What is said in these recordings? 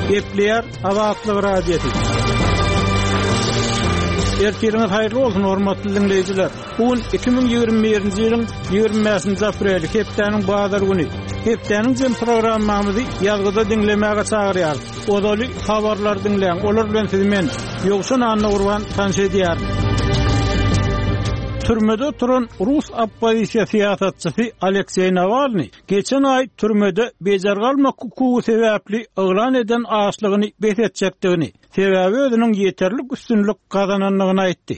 Gepleyer Azatlyk Radiosu. Ertiriniz hayırlı olsun hormatly dinleyijiler. Bugün 2021-nji ýylyň 20-nji apreli hepdeniň bazar güni. Hepdeniň jem programmamyzy ýazgyda dinlemäge çagyrýar. Odaly habarlar dinleýän. Olar bilen sizi men Ýogşan Anna Urban tanşy edýär. Türmede oturan Rus oppozisiýa siýasatçysy Aleksey Navalny geçen ay türmede bejargalmak hukuky sebäpli ýylan eden aşlygyny besetjekdigini, sebäbi özüniň ýeterlik üstünlük gazananlygyny aýtdy.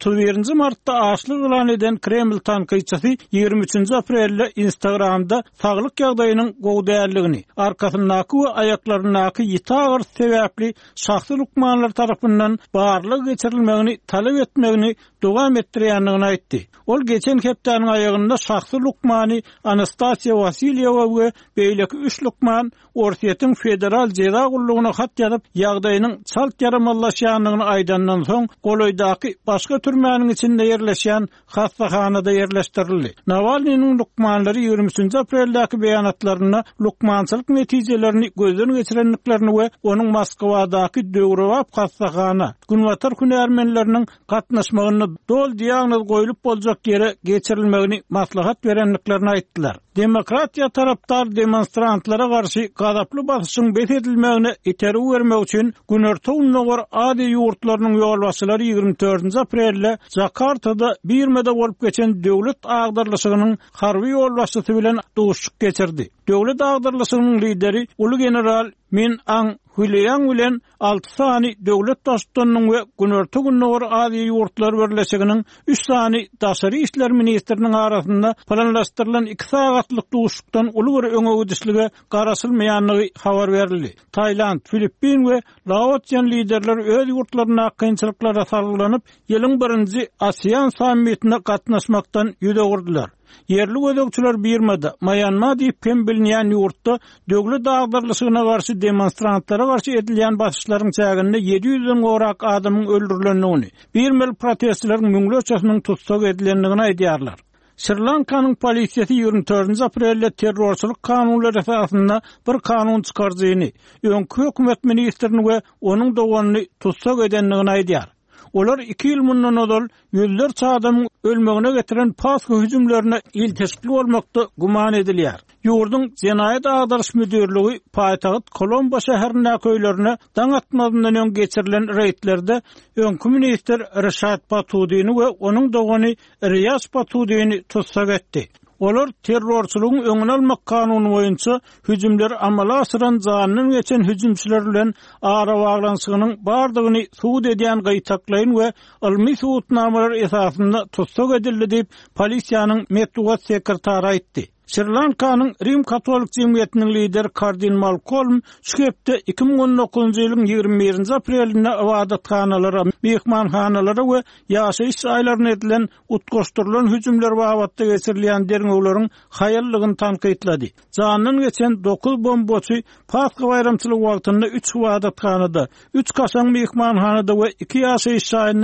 31 martda aşlyk ýylan eden Kreml tankyçysy 23 aprelde Instagramda saglyk ýagdaýynyň gowdäligini, arkasyndaky we aýaklarynaky ýitagyr sebäpli şahsy lukmanlar tarapyndan barlyk geçirilmegini talep etmegini dowam etdirýändigini aýtdy. Ol geçen hepdeniň aýagynda şahsy lukmany Anastasiya Vasilyewa we beýleki 3 lukman Orsiýetiň federal jeza gullugyna hat ýazyp ýagdaýynyň çalt ýaramallaşýanlygyny aýdandan soň Goloýdaky başga türmäniň içinde ýerleşýän hastahanada ýerleşdirildi. Navalnyň lukmanlary 23 apreldäki beýanatlaryna lukmançylyk netijelerini gözden geçirenliklerini we onuň Moskwadaky Döwrowap hastahana günwatar hünärmenleriniň gatnaşmagyny dol diýagnoz goýulyp boljak ýere geçirilmegini maslahat berenliklerini aýtdylar. Demokratiýa tarapdar demonstrantlara garşy gazaply basyşyň besedilmegine iteri bermek üçin Günerto Unnogor ady ýurtlarynyň ýolbaşçylary 24 aprelde Jakartada birmede bolup geçen döwlet agdarlyşygynyň harby ýolbaşçysy bilen duşuk geçirdi. Döwlet agdarlyşygynyň lideri Ulu general Min Aung Hlaing bilen 6 sany döwlet daşdanyň we Günerto Unnogor ady ýurtlar birleşiginiň 3 sany daşary işler ministriniň arasynda planlaşdyrylan 2 sagatlyk duşukdan uly bir öňe garaşylmaýanlygy habar berildi. Tayland, Filippin we Laotian liderler öz ýurtlaryna kynçylyklara sarylanyp ýylyň 1-nji ASEAN sammitine gatnaşmakdan ýüze gurdular. Yerli gözekçiler birmede Myanmar diýip hem bilinýän ýurtda döwlet agdarlyşygyna garşy demonstrantlara garşy edilýän basyşlaryň çäginde 700-den gorak adamyň öldürilendigini, bir mel protestçilerin müňleçesiniň tutsak edilendigini aýdýarlar. Sri Lankanyň polisiýasy 24 aprelde terrorçylyk kanunlary esasynda bir kanun çykardygyny, öňkü hökümet ministrini we onuň dowanyny tutsak edendigini aýdýar. Olar 2 ýyl mundan odal ýüzlerçe adamyň ölmegine getiren paska hüjümlerine ilteşikli bolmakda guman edilýär. Ýurdun Jenaýat agdaryş müdürligi paýtagyt Kolombo şäherine köýlerine daň atmazyndan öň geçirilen reýtlerde öňkü minister Rashad Patudyny we onuň dogany Riyaz Patudyny tutsak etdi. Olar terrorçylygyň öňüni almak kanuny boýunça hüjümler amala asyran janyny geçen hüjümçiler bilen ara baglanşygynyň bardygyny suwd edýän gaýtaklaýyn we ilmi suwdnamalar esasynda tutsak edildi diýip polisiýanyň medeniýet sekretary aýtdy. Sri Lankanyň Rim Katolik Jemgyýetiniň lideri Kardinal Malcolm şu hepde 2019-njy ýylyň 21 aprelinde ibadatxanalara, mehmanhanalara we ýaşaýyş aýlaryna edilen utgaşdyrylan hüjümler babatda geçirilýän derňewleriň haýallygyny tanqytlady. Janyny geçen 9 bombaçy Paska bayramçylyk wagtynda 3 ibadatxanada, 3 kaşan mehmanhanada we 2 ýaşaýyş aýyny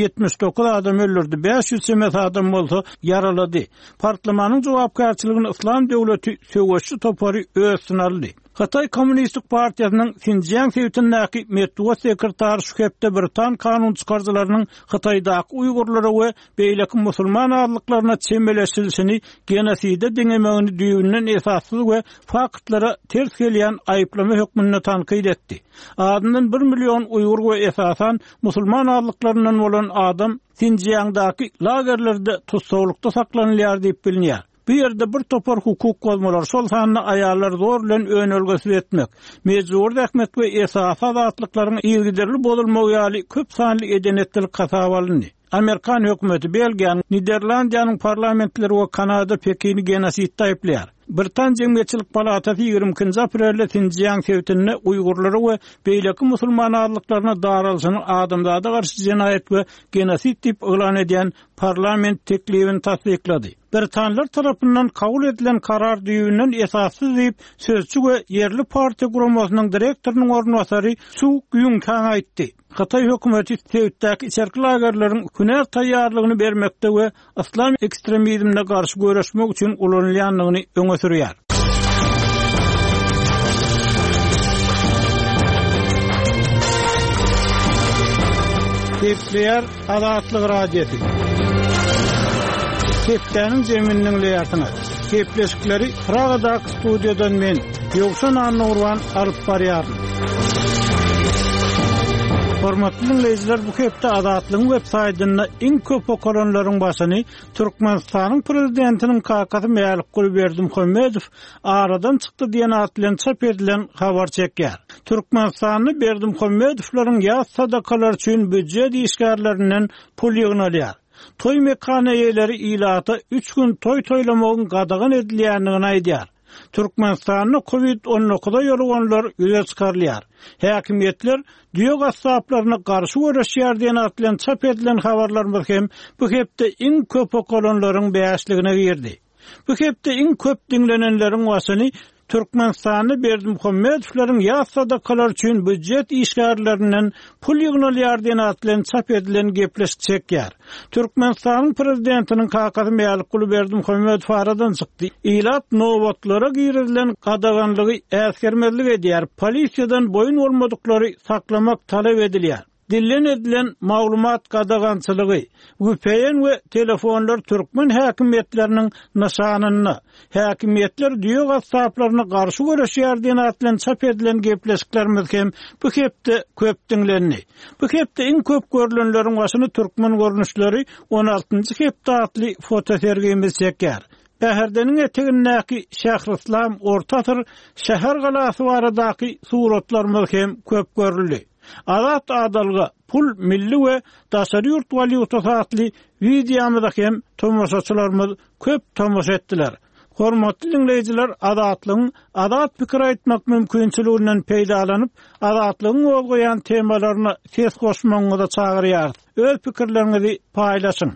279 adam öldürdi. 500 semes adam bolsa yaralady. Parlamentanyň jogapkarçylygyny İslam döwleti söwüşçü topary öýsün aldy. Hatay Kommunistik Partiýasynyň Xinjiang sewtindäki medeniýet sekretary şu hepde Britan kanun çykarjylarynyň Hataýdaky Uýgurlara we beýleki musulman adlyklaryna çemeleşilişini genoside deňemegini düýünden esassyz we faktlara ters gelýän aýyplama hökmüne tanqyd etdi. Adyndan 1 million Uýgur we esasan musulman adlyklarynyň bolan adam Xinjiangdaky lagerlerde tutsawlykda saklanýar diýip bilinýär. Bu ýerde bir topar hukuk bolmalar şol sanly aýallar zor bilen önelgesi etmek, mejbur ähmet we esas azatlyklaryň ýergiderli bolmagy ýaly köp sanly edenetlik hasaba alındy. Amerikan hökümeti Belgiýanyň, Niderlandiýanyň parlamentleri we Kanada Pekini genosidde aýplýar. Britan Jemgyýetçilik Palatasy 22 aprelde Xinjiang sewtine Uýgurlara we beýleki musulman adlyklaryna daralyşyny adamzada garşy jenaýet we genosid diýip elan edýän parlament teklifini tasdiklady. Britanlar tarapyndan kabul edilen karar düýünden esassyz diýip sözçü we yerli partiýa guramasynyň direktorynyň ornwasary Su Gyung-kan aýtdy. Hatay hökümeti Sewtdäki içerki lagerleriň hünär taýýarlygyny bermekde we islam ekstremizmine garşy göreşmek üçin ulanylýanlygyny öňe sürýär. Kepler Azatlyk radiosu. Keplerniň zemininiň leýatyna. Kepleşikleri Pragada studiodan men Ýogşan Anurwan alyp barýarym. Hormatly dinleýijiler, bu hepde Azatlyň web saýtyna iň köp okuranlaryň başyny Türkmenistanyň prezidentiniň kakasy Mälik Gulberdimuhammedow aradan çykdy diýen at bilen çap edilen habar çekýär. Türkmenistanyň Berdimuhammedowlaryň ýaz sadakalary üçin büdjet işgärlerinden pul ýygnalýar. Toy mekana eýleri ilaty 3 gün toy toylamagyň gadagan edilýändigini aýdýar. Türkmenistanyň Covid-19 ýoluganlar ýüze çykarylýar. Häkimetler düýe gassaplarına garşy görüşýär diýen at bilen çap edilen habarlar hem bu hepde iň köp okulanlaryň bäşligine girdi. Bu hepde iň köp dinlenenleriň wasyny Türkmenistanyň Berdimuhammedowlaryň ýaz sadakalary üçin büdjet işgärlerinden pul ýygnalýar diýen at bilen çap edilen gepleşik çekýär. Türkmenistanyň prezidentiniň kakasy Mälik Gulberdimuhammedow aradan çykdy. Ilat nowatlara girilen gadaganlygy äsgermezlik edýär. Polisiýadan boyun bolmadyklary saklamak talap edilýär. Dillen edilen maglumat gadagançylygy, güpeýen we telefonlar türkmen häkimetleriniň nişanyny, häkimetler düýe gassaplarına garşy görüşýär diýen at bilen çap edilen gepleşiklerimiz hem bu hepde köp dinlendi. Bu hepde iň köp görülenleriň başyny türkmen görnüşleri 16-njy hepde atly fotosergimiz çekýär. Bäherdeniň etegindäki Şährislam Ortatyr şäher galasy baradaky suratlarymyz hem köp görüldi. Azat adalga pul milli we daşary ýurt valyutasy atly videomyzda hem tomoşaçylarymyz köp tomoşa etdiler. Hormatly dinleýijiler, azat pikir aýtmak mümkinçiliginden peýdalanyp, azatlygyň bolýan temalaryna ses goşmagyňyza çagyrýar. Öz pikirleriňizi paýlaşyň.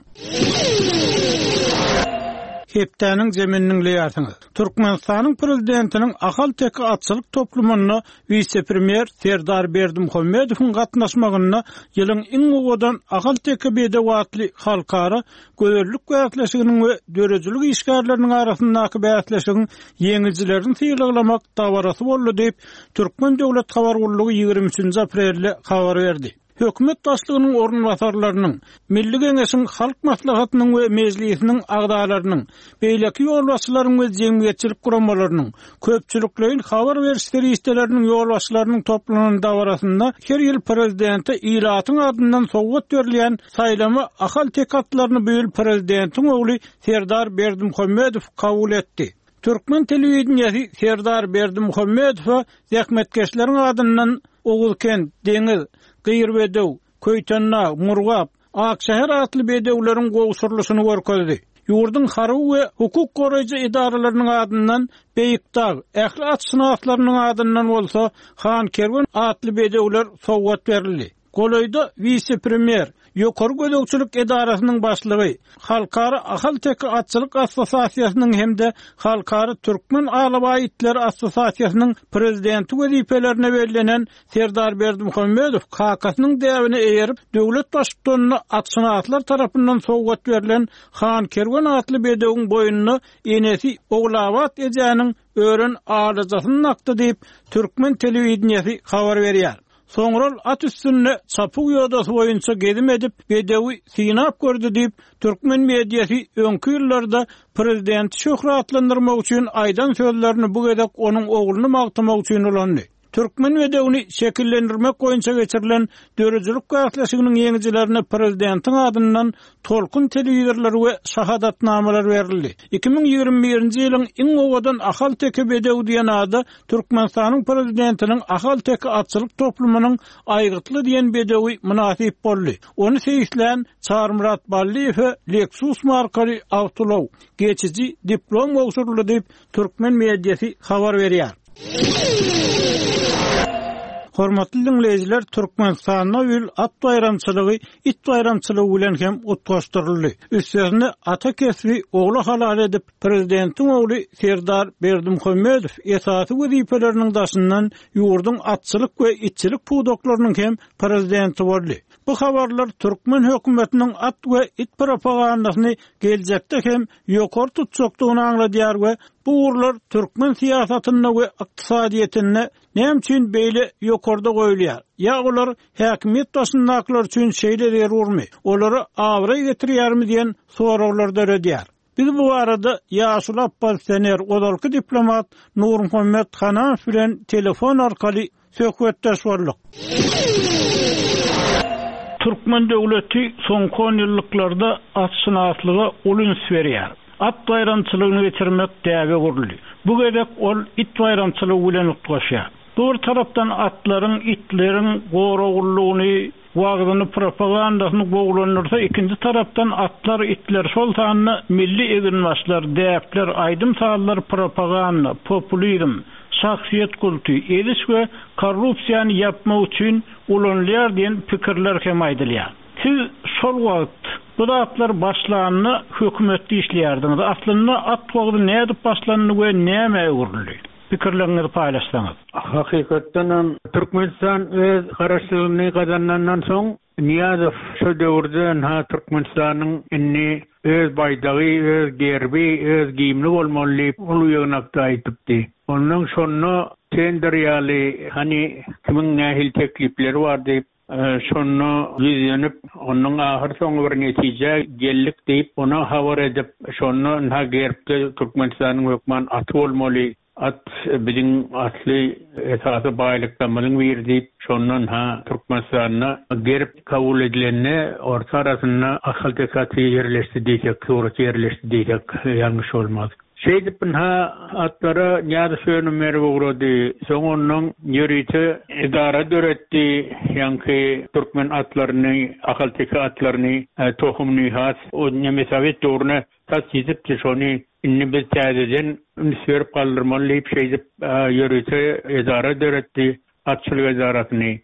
Hepdeniň zemininiň leýatyny. Türkmenistanyň prezidentiniň ahal teki atçylyk toplumuna vice-premier Serdar Berdimuhammedowyň gatnaşmagyna ýylyň iň uwadan ahal teki bedewatly halkara göwerlik bäsleşiginiň we dörejilik işgärleriniň arasyndaky bäsleşigiň ýeňiljilerini syýlamak dawarasy boldy diýip Türkmen döwlet habargullygy 23 aprelde habar berdi. Hökümet başlygynyň ornwasarlarynyň, Milli Geňeşiň halk maslahatynyň we mejlisiniň agdalarynyň, beýleki ýolbaşçylaryň we jemgyýetçilik guramalarynyň, köpçüliklerin habar berişleri isteleriniň ýolbaşçylarynyň toplanyny dawarasynda her ýyl prezidenti ilatyň adyndan sowgat berilýän saýlama ahal tekatlaryny böýül prezidentiň ogly Serdar Berdimuhammedow kabul etdi. Türkmen telewizionyasy Serdar Berdimuhammedow zähmetkeşleriň adyndan Ogulken, Deňiz, Gyrbedew, Köýtenna, Murgap, Akşäher atly bedewleriň gowşurlysyny görkezdi. Ýurduň haryw we hukuk goraýjy idaralarynyň adyndan Beýikdağ, ähli at sınawlarynyň adyndan bolsa Han Kerwen atly bedewler sowgat berildi. Goloýda vice-premier Ýokary Gödekçilik Edarasynyň başlygy, Halkara Ahal Teki Atçylyk Assosiasiýasynyň hemde Halkara Türkmen Alaba Itler Assosiasiýasynyň prezidenti wezipelerine berilenen Serdar Berdimuhammedow kakasynyň däwini eýerip döwlet başlygyna atşynatlar tarapyndan sowgat berilen Han Kerwen atly bedewiň boýunyny enesi oglawat edýäniň ören alajasyny nakdy diýip Türkmen telewizionyasy habar berýär. Soňral at üstünde çapyk ýodasy boýunça gezim edip bedewi synap gördü diýip Türkmen mediýasy öňki ýyllarda prezidenti şöhratlandyrmak üçin aýdan sözlerini bu gedek onuň ogluny magtamak üçin ulandy. Türkmen bedewini şekillendirmek boýunça geçirilen dörejilik bäsleşiginiň ýeňijilerine prezidentiň adyndan tolkun telewizorlary we şahadatnamalar berildi. 2021-nji ýylyň iň owadan ahal teki bedew diýen ady Türkmenistanyň prezidentiniň ahal teki atçylyk toplumynyň aýgytly diýen bedewi münasip boldy. Onu seýislen Çarmurat Balliýew Lexus markaly awtolow geçici diplom gowşurly diýip Türkmen mediýasy habar berýär. Hormatly dinleýijiler, Türkmenistanyň ýyl at bayramçylygy, it bayramçylygy bilen hem utgaşdyryldy. Üstesine ata kesbi ogly halal edip prezidentiň ogly Serdar Berdimuhammedow esasy wezipeleriniň daşyndan ýurdun atçylyk we itçilik pudoklarynyň hem prezidenti boldy. Bu habarlar Türkmen hökümetiniň at we it propagandasyny geljekde hem ýokary tutjakdygyny aňladýar we bu urlar Türkmen siýasatyna we ykdysadyýetine näme üçin beýle ýokarda goýulýar? Ya olar häkimiýet başyndakylar üçin şeýle derurmy? Olary awra getirýärmi diýen soraglar döredýär. Biz bu arada Ýaşul Abbassener odalky diplomat Nurmuhammed Hanan bilen telefon arkaly söhbetdeş boldyk. Türkmen döwleti soňky 10 ýyllarda at synatlyga ulun berýär. At bayramçylygyny geçirmek däwe guruldy. Bu gerek ol it bayramçylygy bilen uklaşýar. Bir tarapdan atlaryň, itlerin goragullygyny, wagdyny propagandasyny boglanyrsa, ikinji tarapdan atlar, itler şoltanyny milli eginbaşlar, däpler, aýdym sallar propaganda, populizm, şahsiýet kulty, edis we korrupsiýany yapmak üçin ulanýar diýen pikirler hem aýdylýar. Siz şol wagt bu atlar başlanyny hökümetde işleýärdiňiz. Aslynda at wagdy näde başlanyny we näme uruldy? Pikirlerinizi paylaşsanız. Hakikaten Türkmenistan öz garaşlygyny gazanandan soň Niýazow şu döwürden Türkmenistanyň inni öz baýdagy, öz gerbi, öz giyimli bolmaly ulu ýagnakda aýdypdy. Onuň şonu tender ýaly hani kimin nähil teklipleri bar diýip şonu ýüzlenip onuň ahir soňy bir netije gellik diýip ona habar edip şonu gerpde Türkmenistanyň hökman aty bolmaly. At bizim asli esası baýlykdamyň berdi. Şondan Türkmenistanyna gerip kabul edilenne orta arasynda ahal tekati ýerleşdi diýek, soňra ýerleşdi diýek, ýalňyş bolmaz. Şeýdipin atlara ýa-da şönüm merwurdy. Soňundan ýörüti idara döretdi, ýa-ni Türkmen atlaryny, ahal tekati atlaryny tohumny has, o Sovet döwrüne tasdip şonu inni biz täzeden ünsürüp kaldırmaly diýip şeýdip ýörüti idara döretdi, atçylyk idarasyny.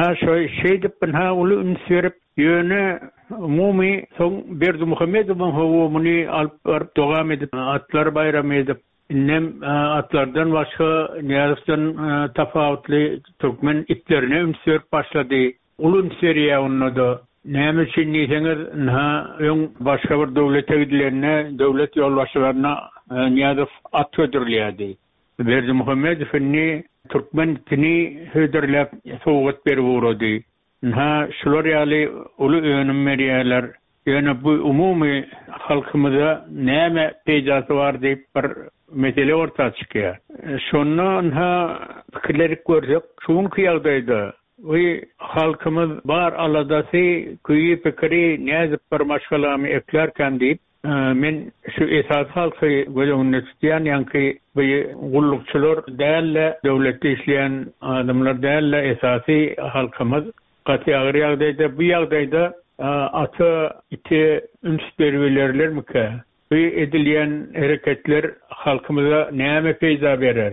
Şeýdip uly ünsürüp ýöne umumy soň Berdi Muhammedowyň howumuny alyp dogam edip atlar bayram edip innem atlardan başga Niýazowdan tafawutly Türkmen itlerine ünsürüp başlady. Uly ünsürýär onda. Näme üçin diýseňiz, öň başga bir döwlete gidilerine, döwlet ýolbaşçylaryna Niýazow at götürilýärdi. Berdi Muhammedowyň Türkmen tini höderläp sowgat berip urady. Şular ýaly uly önüm berýärler. Ýöne bu umumy halkymyza näme peýjasy bar diýip bir mesele ortaga çykýar. Şondan pikirleri görsek, şuň ýagdaýda halkymyz bar aladasy köýü pikiri näzip bir maşgalamy eklerken diýip men şu esas halky gözüňde tutýan, ýa-ni bu gullukçylar dälle döwletde işleýän adamlar dälle esasy halkymyz gaty agyr ýagdaýda bu ýagdaýda ata iti üns berýärlermi? Bu edilýän hereketler halkymyza näme peýda berer?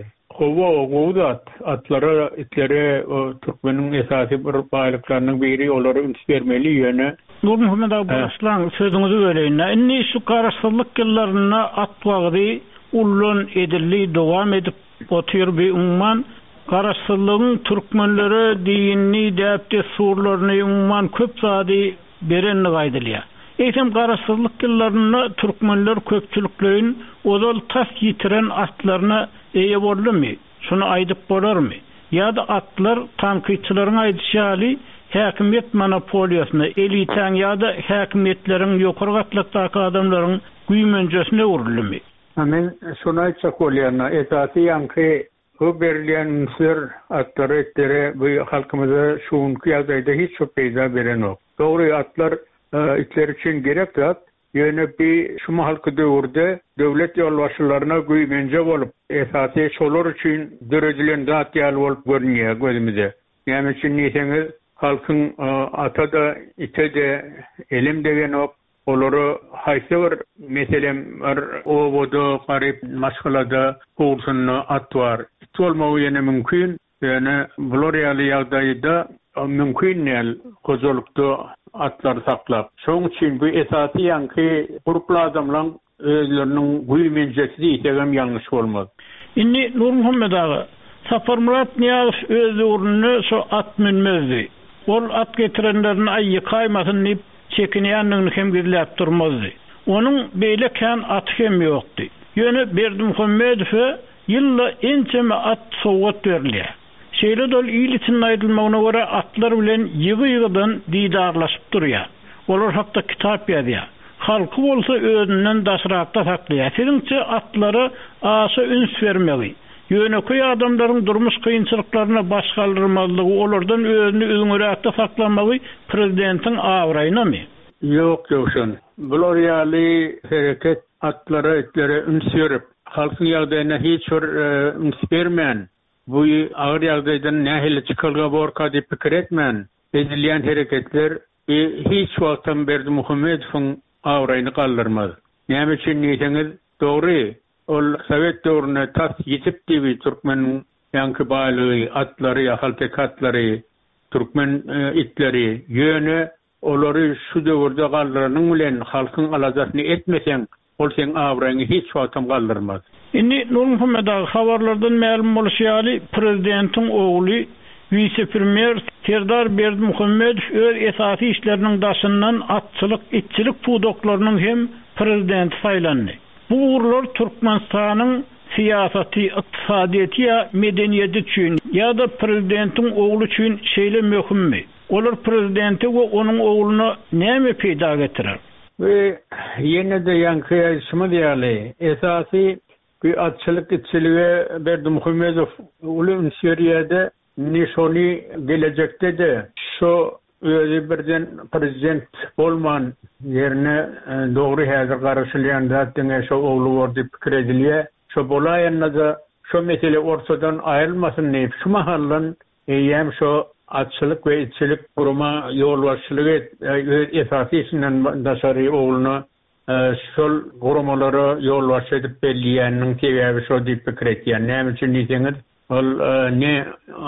Gowda atlara, itlere Türkmeniň esasy bir baýlyklarynyň biri olary üns bermeli ýöne. Nurmuhammed Abbaslan sözüňizi böleýin. Inni şu garaşsyzlyk ýyllaryna at wagty ulun edilli dowam edip otyr bir umman garaşsyzlygyň türkmenlere diýinni däpde surlaryny umman köp zady berenni gaýdylýar. Eýsem garaşsyzlyk ýyllaryna türkmenler köpçüliklerin odal tas ýitiren atlaryna eýe boldymy? Şunu aýdyp bolarmy? Ýa-da atlar tankyçylaryň aýdýaly häkimiýet monopoliýasyna, elitaň ýa-da häkimiýetleriň ýokary gatlykdaky adamlaryň güýmenjesine urulmy? Men şunu aýtsak bolýar, esasy ýa-ni bu berilýän ünsür atlary etleri bu halkymyza şuňky ýagdaýda hiç şo peýda berenok. Dogry atlar itler üçin gerek zat. Ýöne bir şu halky döwürde döwlet ýolbaşçylaryna güýmenje bolup, esasy şolar üçin döredilen zat ýaly bolup görünýär gözümizde. Näme üçin diýseňiz, halkyň ata da ite de elim degen ok, olary haýsy bir meselem bir owoda garyp maşgalada gursunna at bar. Bolmagy ýene mümkin. Ýöne bular ýaly ýagdaýda mümkin näl kozolukda atlar saklap. Şoň üçin bu esasy ýa-ni guruply adamlaryň özleriniň güýmenjesi diýsegem ýalňyş bolmaz. Inni Nurmuhammed ağa, Sapar Murat Niýazow öz uruny şu at minmezdi. ol at getirenlerin ayı kaymasın deyip çekinýändigini hem gizläp durmazdy. Onun beýle kan at hem ýokdy. Ýöne Berdimuhammedow ýylla ençeme at sowgat berilýär. Şeýle dol ýyl için aýdylmagyna görä atlar bilen ýygy-ýygydan diýdarlaşyp durýar. Olar hakda kitap ýazýar. Halky bolsa özünden daşrakda saklaýar. Seninçe atlara aşa üns bermeli. Ýöneköy adamlaryň durmuş kynçylyklaryna baş galdyrmazlygy, olardan özüni öňüräkde saklamaly prezidentiň awraýnamy? Ýok, ýokşan. Bular ýaly hereket atlara etlere üns berip, halkyň ýagdaýyna hiç bir üns bermän. Bu ağır ýagdaýdan nähili çykylga borka diýip pikir etmän. Edilýän hereketler hiç wagtdan Berdimuhammedowyň awraýyny galdyrmaz. Näme üçin diýseňiz, dogry, ol Sovet döwrüne tas ýetip diýip türkmen ýanky baýlygy, atlary, haltekatlary, türkmen itleri ýöne olary şu döwürde galdyranyň bilen halkyň alajatyny etmeseň, ol sen awraýyny hiç wagtdan galdyrmaz. Indi Nurmuhammedow habarlardan ma'lum bolýaly, prezidentiň ogly vice-premier Serdar Berdimuhammedow öz esasy işleriniň daşyndan atçylyk, itçilik pudoklarynyň hem prezidenti saýlandy. Bu uğurlar Türkmenistanyň siýasaty, ykdysadyety ýa medeniýeti üçin ýa-da prezidentiň ogly üçin şeýle möhümmi? Olar prezidenti we onuň ogluny näme peýda getirer? Ve ýene de ýankyýaşmy diýäli, esasy bir atçılık itçiliğe Berdimuhammedow ulun Suriye'de nişoni gelecekte de şu özü birden prezident olman yerine doğru hazır karşılayan zaten şu oğlu var diye fikir ediliyor. Şu bolayanla da şu mesele ortadan ayrılmasın deyip şu mahallan hem şu atçılık ve itçilik kuruma yol başçılığı esası işinden daşarı oğlunu şol gurumalara yol baş edip belliýäniniň sebäbi şo diýip pikir etýär. Näme üçin diýseňiz, ol ne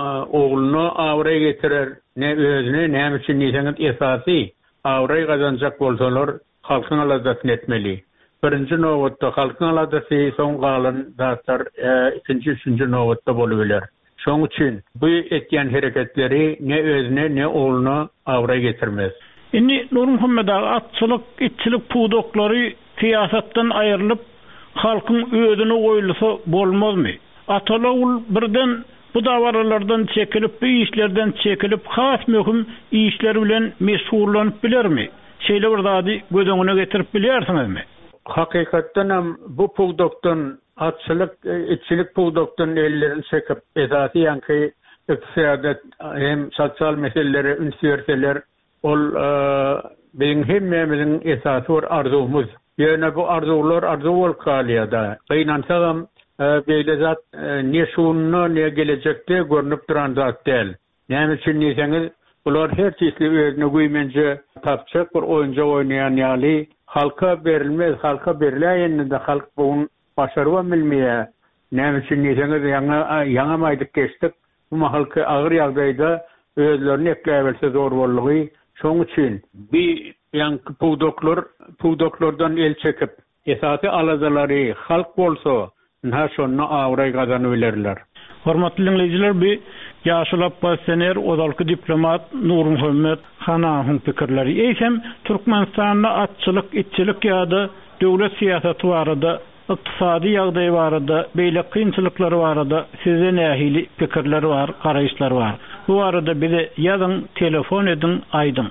oğluny awraý getirer, ne özüne, näme üçin diýseňiz esasy awraý gazanjak bolsalar halkyň alajatyny etmeli. Birinji nowatda halkyň alajaty, soň galan zatlar ikinji, üçinji nowatda bolup. Şoň üçin bu etýän hereketleri ne özüne, ne oğluny awraý getirmez. Indi Nurmuhammedow atçylyk, itçilik pudoklary siýasatdan aýrylyp halkyň özüne goýulsa bolmazmy? Atalar birden bu dawaralardan çekilip, bu işlerden çekilip, has möhüm işler bilen meşgullanıp bilermi? Şeýle bir zady gödüňüne getirip bilýärsiňizmi? Hakykatdan hem bu pudokdan, atçylyk, itçilik pudokdan ellerini çekip, esasy ýanky ykdysadat hem sosial meseleleri üns berseler, ol beň hemmemizin esasy bir arzumuz. Ýöne bu arzular arzu bolup kalýar. Gynansaňam beýle zat ne şununy ne gelecekde görnüp duran zat däl. Näme üçin diýseňiz, bular her çeşitli özüne güýmenje tapçak bir oýunja oýnaýan ýaly halka berilmez, halka berilýände de halk buň başarwa bilmeýär. Näme üçin diýseňiz, ýaňa maýdyk geçdik. Bu halka agyr ýagdaýda özlerini ekläbelse zor bolýy. Şoň üçin bir ýanky pudoklardan el çekip esasy alazalary halk bolsa, näme şonu awraý gazanyp bilerler. Hormatly dinleýijiler, bir Ýaşyl Abbas Sener, odalky diplomat Nurmuhammed Hanahyň pikirleri. Eýsem Türkmenistanda atçylyk, itçilik ýa-da döwlet siýasaty barada, ykdysady ýagdaý barada, beýle kynçylyklary barada size nähili pikirler bar, garaýşlar bar. Bu arada bize ýazyň, telefon edin, aýdyň.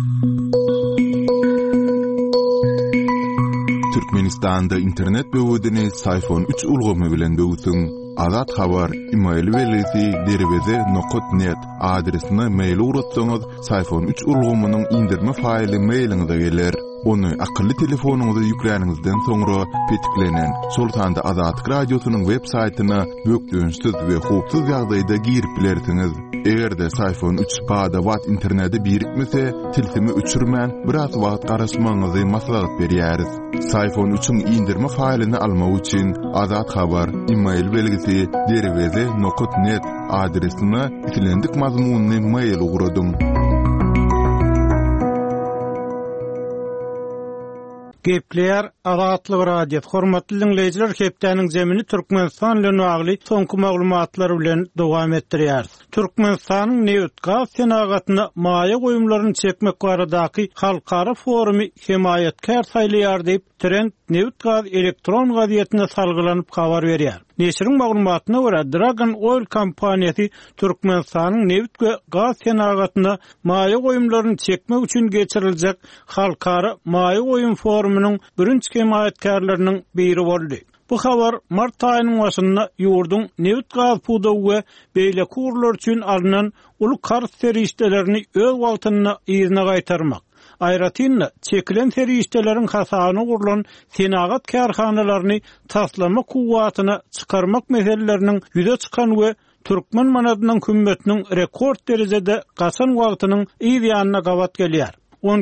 Türkmenistanda internet böwüdini Sayfon 3 ulgamy bilen böwüsüň. Azat habar email welisi derweze.net adresine mail uratsaňyz Sayfon 3 ulgamynyň indirme faýly mailiňize geler. Onu akıllı telefonuňyza ýükläňizden soňra petiklenen Sultanda Azat radiosynyň web saýtyna bökdünsiz we hukuksyz ýagdaýda girip bilersiňiz. Egerde Sayfon 3 pada wat interneti birikmese, tilsimi öçürmän biraz wagt garaşmaňyzy maslahat berýäris. Sayfon 3-üň indirme faýlyny almak üçin Azat habar email belgisi derweze.net adresine itilendik mazmunny mail ugradym. Gepleyer Azatlyk radio hormatly dinleyijiler, hepdeniň zemini Türkmenistan bilen bagly soňky maglumatlar bilen dowam etdirýär. Türkmenistanyň Newt gaz senagatyna maýa goýumlaryny çekmek baradaky halkara forumy himayetkär saýlýar diýip Trend Newt gaz elektron gazetine salgylanyp habar berýär. Neşriň maglumatyna görä Dragon Oil kompaniýasy Türkmenistanyň Newt gaz senagatyna maýa goýumlaryny çekmek üçin geçiriljek halkara maýa goýum forumynyň birinji himayetkärleriniň biri boldy. Bu habar mart aýynyň başynda ýurdun Newt gaz pudowy beýle kurlar üçin alynan uly kart serişdelerini öz wagtyna ýerine gaýtarmak. Aýratynda çekilen serişdeleriň hasabyny gurulan senagat kärhanalaryny taslama kuwatyna çykarmak meseleleriniň ýüze çykan we Türkmen manadynyň hümmetiniň rekord derejede gasan wagtynyň ýa-ýanyna gabat gelýär.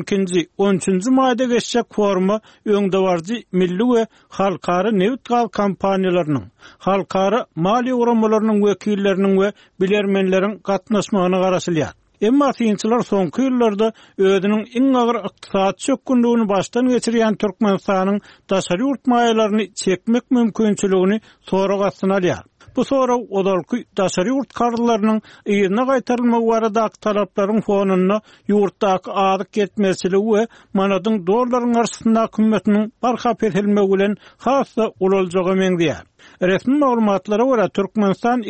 13-nji maýda geçjek forma öňde barjy milli we halkara Newt gaz kompaniýalarynyň, halkara mali uramalarynyň wekilleriniň we bilermenleriň gatnaşmagyna garaşylýar. Emma fiýinçiler soňky ýyllarda özüniň iň agyr ykdysady çökündigini başdan geçirýän Türkmenistanyň daşary ýurt maýalaryny çekmek mümkinçiligini soragatsyna alýar. Bu soraw odalky daşary ýurt karlylarynyň ýerine gaýtarylmagy baradaky talaplaryň fonuna ýurtdaky adyk ketmeçiligi we manadyň dollaryň arasynda hükümetiniň barhap edilmegi bilen hassa ulaljagy meňdýär. Resmi maglumatlara görä Türkmenistan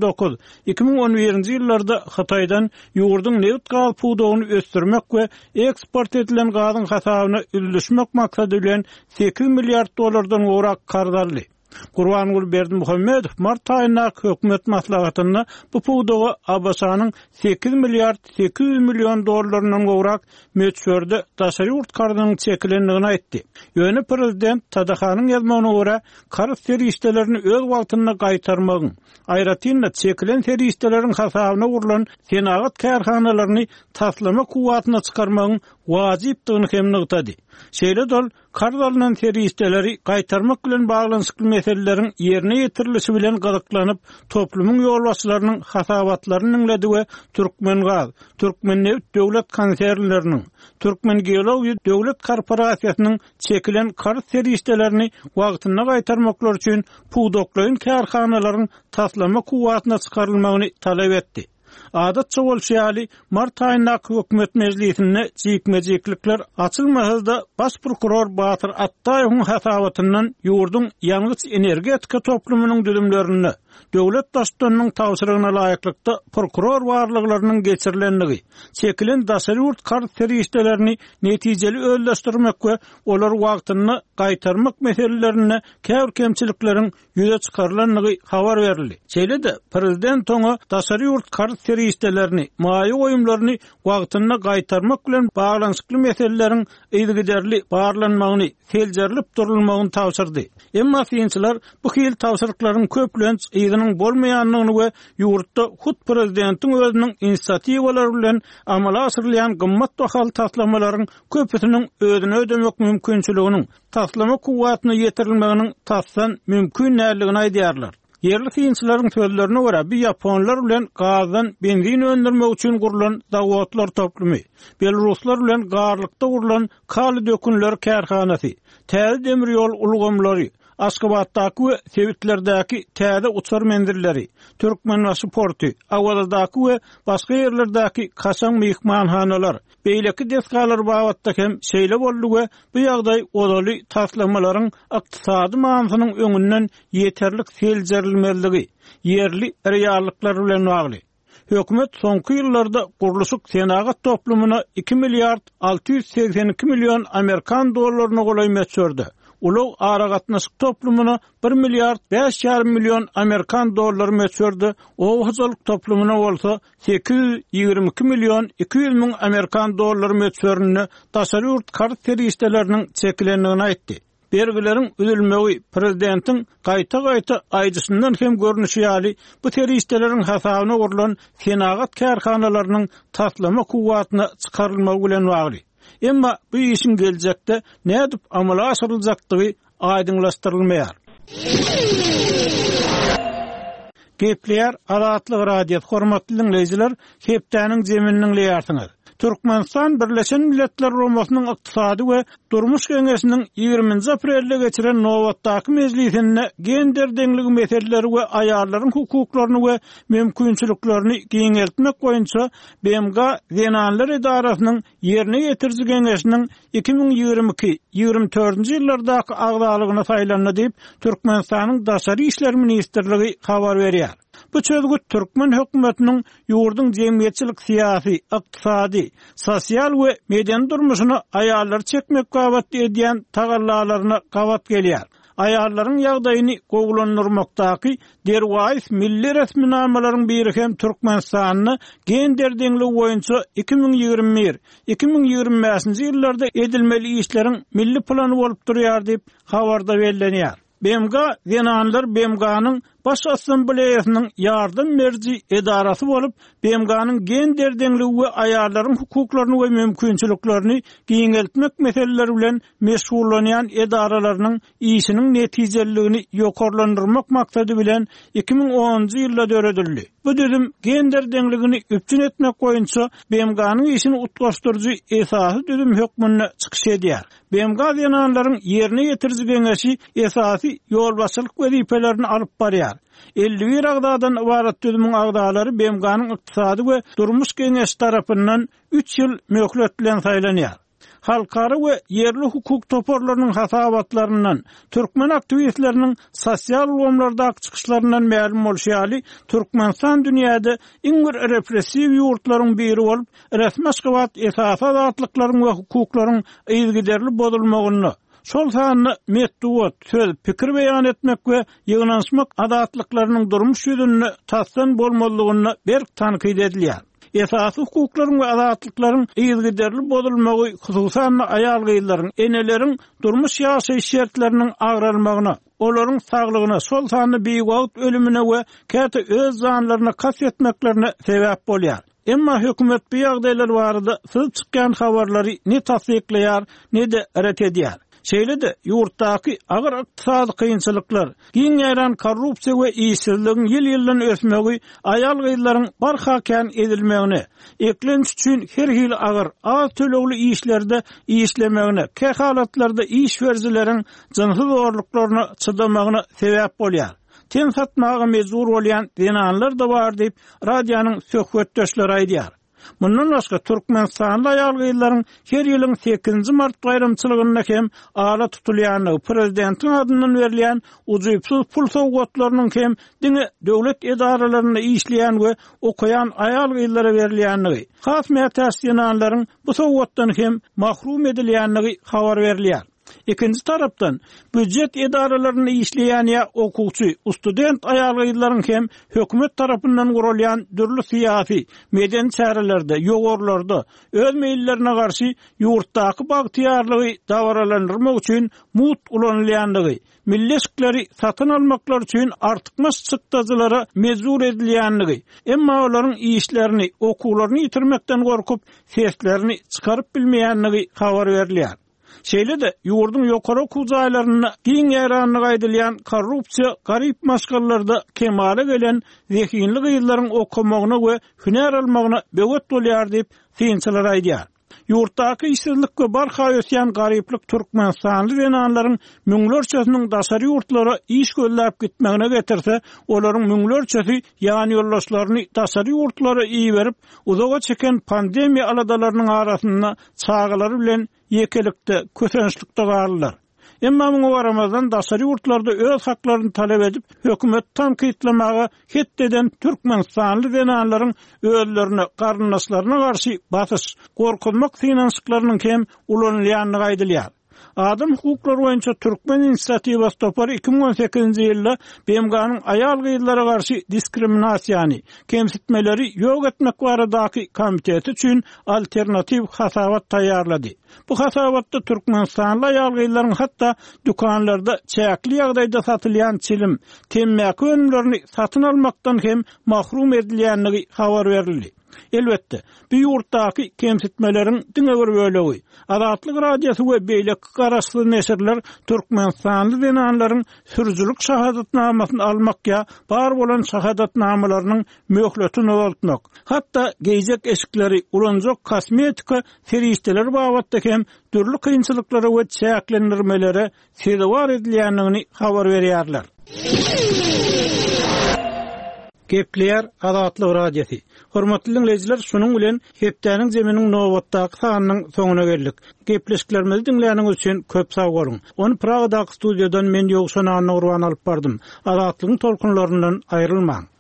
2009-2011-nji ýyllarda Hataýdan ýurdun Newt gaz pudowyny ösdürmek we eksport edilen gazyň hasabyny üldüşmek maksady bilen 8 milliard dollardan gorak karz aldy. Gurbanguly Berdimuhammedow mart aýynda hökümet maslahatyna bu pudowy Abasanyň 8 milliard 800 milyon dollarynyň gorak möçberde daşary ýurt karzynyň çekilendigini aýtdy. Ýöne prezident Tadahanyň ýazmagyna görä karz serişdelerini öz wagtyna gaýtarmagyň, aýratynda çekilen serişdeleriň hasabyna gurulan senagat kärhanalaryny taslama kuwatyna çykarmagyň wajypdygyny hem nygtady. Şeýle dol karz alynan serişdeleri gaýtarmak bilen baglanşykly meseleleriň ýerine ýetirilişi bilen gazyklanyp toplumyň ýolbaşçylarynyň hasabatlaryny dinledi we Türkmen gaz, Türkmen Newt döwlet konsernleriniň, Türkmen Geologiýa döwlet korporasiýasynyň çekilen karz serişdelerini wagtyna gaýtarmaklar üçin pudoklaryň kärhanalaryň taslama kuwatyna çykarylmagyny talap etdi. Adatça bolşýaly mart aýynda hökümet meclisinde jikmejiklikler açylmasyzda baş prokuror Batyr Attaýowyň hasabatyndan ýurdun ýalňyç energetika toplumynyň düdümlerini, döwlet daşdanynyň tawsyrygyna laýyklykda prokuror barlyklarynyň geçirilenligi, çekilen daşary ýurt karz serişdelerini netijeli öldürmek we olar wagtyny gaýtarmak meselelerini käbir kemçilikleriň ýüze çykarylanlygy habar berildi. Şeýle-de prezident oňa daşary ýurt karz serişdelerini, maýa goýumlaryny wagtyna gaýtarmak bilen baglanşykly meseleleriň ýygyderli barlanmagyny, seljerlip durulmagyny tawsyrdy. Emma fiýinçiler bu hil tawsyrlyklaryň köplenç ýygynyň bolmaýanlygyny we ýurtda hut prezidentiň özüniň inisiatiwalary bilen amala asyrylýan gymmat bahal taslamalaryň köpüsiniň özüne ödemek mümkinçiliginiň taslama kuwatyna ýetirilmeginiň tassan mümkin näligini aýdýarlar. Yerli fiýinçileriň sözlerine görä bir Ýaponlar bilen gazdan benzin öndürmek üçin gurulan zawodlar toplumy, Belaruslar bilen garlykda gurulan kaly dökünler kärhanasy, täze demir ýol ulgamlary, Aşgabatdaky we Sewitlerdäki täze uçar mendilleri, Türkmenbaşy porty, Awazdaky we başga ýerlerdäki kaçan mehmanhanalar, beýleki deskalar bagatda hem şeýle boldy we bu ýagdaý odaly taslamalaryň ykdysady manysynyň öňünden ýeterlik seljerilmeligi, yerli reallyklar bilen bagly. Hökümet soňky ýyllarda guruluşyk senagat toplumyna 2 milliard 682 milyon Amerikan dollaryny golaýmak çördi. Ulug aragatnaşyk toplumuna 1 milliard 5,5 milyon Amerikan dollary möçürdi. O hazalyk toplumuna bolsa 822 milyon 200 min Amerikan dollary möçürini daşary ýurt karz serişdeleriniň çekilendigini aýtdy. Bergileriň üzülmegi prezidentin gaýta aýdysyndan hem görnüşýäli bu serişdeleriň hasabyna gurulan senagat kärhanalarynyň taslama kuwatyna çykarylmagy bilen bagly. Emma bu işin geljekde nädip amala asyryljakdygy aýdyňlaşdyrylmaýar. Gepleyer Azatlyk radio hormatly dinleýijiler, hepdeniň jeminiň leýärsiňiz. Türkmenistan Birleşen Milletler Romosynyň ykdysady we durmuş geňeşiniň 20 aprelde geçiren nowatdaky mejlisinde gender deňligi meseleleri we aýallaryň hukuklaryny we mümkinçiliklerini giňeltmek boýunça BMG Zenanlar Edarasynyň ýerine ýetirji geňeşiniň 2022-24 ýyllardaky agdalygyna saýlandy diýip Türkmenistanyň Daşary işler ministrligi habar berýär. Bu çözgüt Türkmen hökümetiniň ýurdun jemgyýetçilik syýasy, ykdysady, sosial we meden durmuşyny aýallar çekmek gabat edýän tagallalaryna gabat gelýär. Aýallaryň ýagdaýyny gowulandyrmakdaky derwäis milli resminamalaryň biri hem Türkmenistanyny gender deňligi boýunça 2021-2025 ýyllarda edilmeli işleriň milli plany bolup durýar diýip habarda berilýär. BMG Zenanlar BMG-nyň Baş Assambleýasynyň ýardym merci edarasy bolup, BMG-nyň gender deňligi we aýallaryň hukuklaryny we mümkinçiliklerini giňeltmek meseleleri bilen meşgullanýan edaralarynyň işiniň netijeligini ýokarlandyrmak maksady bilen 2010-njy ýylda döredildi. Bu düzüm gender deňligini üpçün etmek boýunça BMG-nyň işini utgaşdyrjy esasy düzüm hökmüne çykyş edýär. BMG Zenanlaryň ýerine ýetirji geňeşi esasy ýolbaşçylyk wezipelerini alyp barýar. 51 agdadan ibaret düzümün agdalary BMG-nyň ykdysady we durmuş geňeşi tarapyndan 3 ýyl möhlet bilen saýlanýar. Halkara we yerli hukuk toporlarynyň hasabatlaryndan, türkmen aktivistleriniň sosial ulgamlardaky çykyşlaryndan ma'lum bolýaly, Türkmenistan dünýäde iň bir repressiw ýurtlaryň biri bolup, resmi aşgabat esasy azatlyklaryň we hukuklaryň ýygyderli bozulmagyny, şol sanyny metduat, söz, pikir beýan etmek we ýygnanşmak adatlyklarynyň durmuş ýüzünde tasdan bolmalygyny berk tanqid edilýär. Esasy hukuklaryň we azatlyklaryň ýygyderli bozulmagy hususan aýal gyýlaryň, eneleriň durmuş ýaşaýy şertleriniň agralmagyna, olaryň saglygyna, şol sanyny beýwagt ölümine we käte öz zanlaryna kas etmeklerine sebäp bolýar. Emma hökümet bu ýagdaýlar barada syz çykýan habarlary ne tasdikleýär, ne de ret edýär. Şeýle de ýurtdaky agyr ykdysady kynçylyklar, giň ýaran korrupsiýa we işsizligiň ýyl-ýyldan ösmegi aýal gyýlaryň barhakän edilmegine, eklenç üçin her hili agyr, az tölegli işlerde işlemegine, kehalatlarda iş berjileriň jynsyz zorluklaryna çydamagyna sebäp bolýar. Ten satmaga mezur bolýan Zenanlar da bar diýip radionyň söhbetdeşleri aýdýar. Bundan başga Türkmenistanly aýal gyýlaryň her ýylyň 8 mart baýramçylygyna hem ala tutulýany, prezidentiň adyndan berilýän ujuýpsuz pul sowgatlarynyň hem diňe döwlet edaralaryna işleýän we okuyan aýal gyýlara berilýänligi, has mätäsýänlaryň bu sowgatdan hem mahrum edilýänligi habar berilýär. Ikinci tarapdan büdjet edaralaryny işleýän ýa okuvçy, student aýal gyýlaryň hem hökümet tarapyndan gurulýan dürli syýasy, meden çärelerde, ýogorlarda öz meýillerine garşy ýurtdaky bagtyarlygy dawralandyrmak üçin mut ulanylýanlygy, milleşikleri satyn almaklar üçin artykmaz çykdazylara mezur edilýänligi, emma olaryň işlerini, okuwlaryny ýitirmekden gorkup seslerini çykaryp bilmeýänligi habar berilýär. Şeýle de ýurdun ýokary kuzaýlaryna giň ýaranyny gaýdylýan korrupsiýa garyp maşgallarda kemale gelen zehinli gyýlaryň okumagyna we hünär almagyna böwet bolýar diýip synçylar aýdýar. Ýurtdaky işsizlik we barha ösýän garyplyk Türkmenistanly Zenanlaryň müňlerçesiniň daşary ýurtlara iş gölläp gitmegine getirse, olaryň müňlerçesi ýany ýollaşlaryny daşary ýurtlara iýerip, uzaga çeken pandemiýa aladalarynyň arasynda çağılary bilen yekelikde, kösençlikde garlylar. Emma muňa baramazdan daşary ýurtlarda öz haklaryny talep edip, hökümet tanqidlamagy hetdeden Türkmenistanly Zenanlaryň özlerine, garyndaşlaryna garşy batys, gorkunmak finansyklarynyň hem ulanylýanlygy aýdylýar. Adam hukuklary boýunça Türkmen inisiativasy topary 2018-nji ýylda BMG-nyň aýal gyýlara garşy diskriminasiýany, kemsitmeleri ýok etmek baradaky komiteti üçin alternativ hasabat taýýarlady. Bu hasabatda Türkmenistanly aýal gyýlaryň hatda dukanlarda çäkli ýagdaýda satylýan çilim, temmäki önümlerini satyn almakdan hem mahrum edilýänligi habar berildi. Elbette, bu ýurtdaky kemsitmeleriň diňe bir bölegi. Azatlyk radiosu we beýlek garaşly neşirler Türkmenistanly denanlaryň sürüjülük şahadatnamasyny almakya bar bolan şahadatnamalarynyň möhletini ulutmak. Hatda geýjek eşikleri ulanjak kosmetika ferişteler babatda hem türlü kynçylyklary we çäklendirmelere sebäp edilýändigini habar berýärler. Gepler Azatlyk radiosu. Hormatly dinleyijiler, şunuň bilen hepdäniň zeminiň nowatdaky sanynyň soňuna geldik. Gepleşiklerimizi dinleýäniňiz üçin köp sag bolun. Onu Pragadaky studiýadan men Ýogşan Nurwan alyp bardym. Azatlygyň tolkunlaryndan aýrylmaň.